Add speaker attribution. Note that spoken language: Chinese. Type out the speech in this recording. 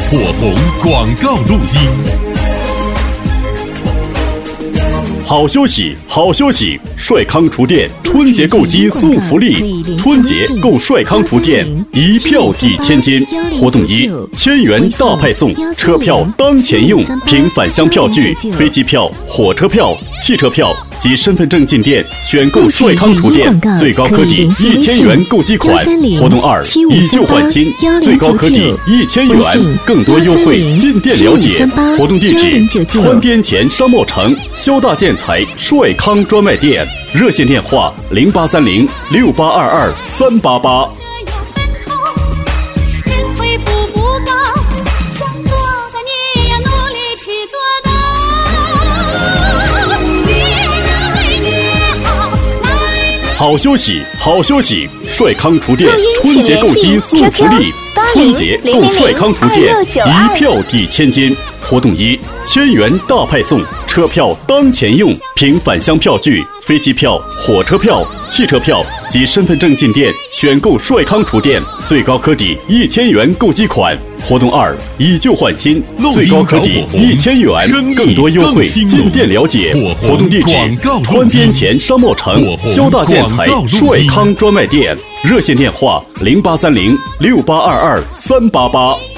Speaker 1: 火红广告录音。
Speaker 2: 好消息，好消息！帅康厨电春节购机送福利，春节购帅康厨电一票抵千金。活动一，1000元大派送，车票当前用，凭返乡票据、飞机票、火车票、汽车票及身份证进店选购帅康厨电，最高可抵1000元购机款。活动二，以旧换新，最高可抵1000元，更多优惠进店了解。活动地址：川滇黔商贸城肖大建材帅康专卖店，热线电话08306822-388。好消息，好消息！帅康厨电春节购机送福利，春节购帅康厨电一票抵千金。活动一，1000元大派送，车票当前用，凭返乡票据、飞机票、火车票、汽车票及身份证进店选购帅康厨电，最高可抵1000元购机款。活动二，以旧换新，最高可抵1000元，更多优惠进店了解。活动地址：川滇黔商贸城肖大建材帅康专卖店，热线电话08306822-388。